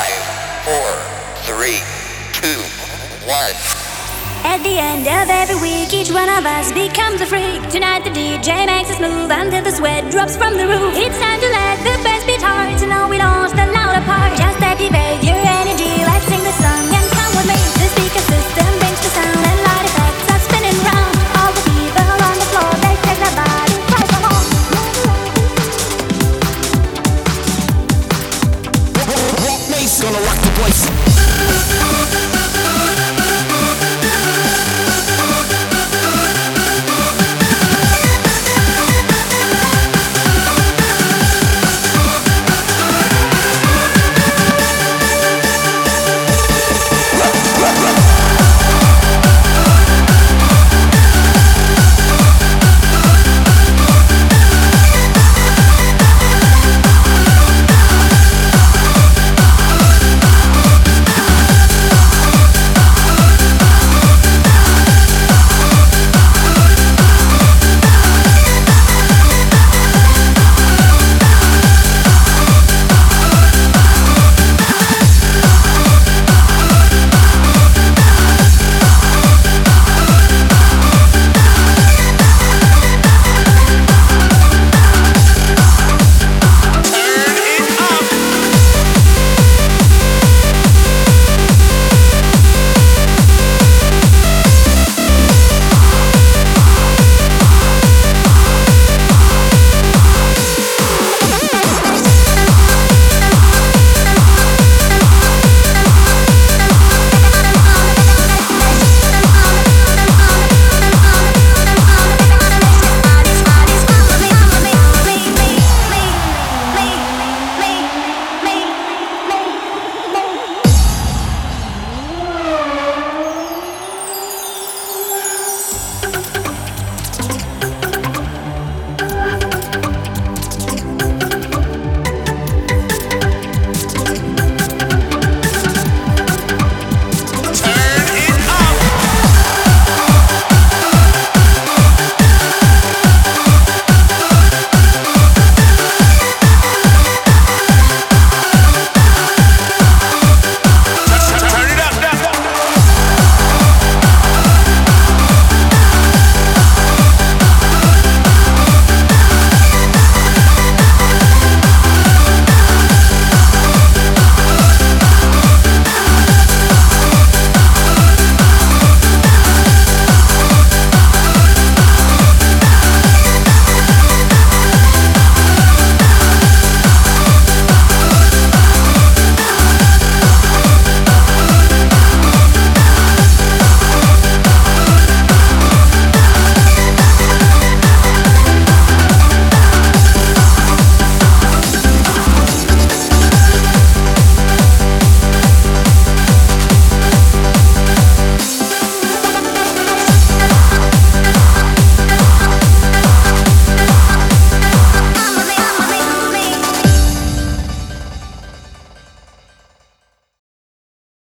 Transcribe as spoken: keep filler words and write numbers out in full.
Five, four, three, two, one. At the end of every week, each one of us becomes a freak. Tonight the D J makes us move until the sweat drops from the roof. It's time to let the bass beat hard, to know we lost the louder part. Just activate your energy, let's sing the song and come with me. The speaker system brings the sound and light effects are spinning round. All the people on the floor, they take their body, try some more. Rock Mace gonna rock the place.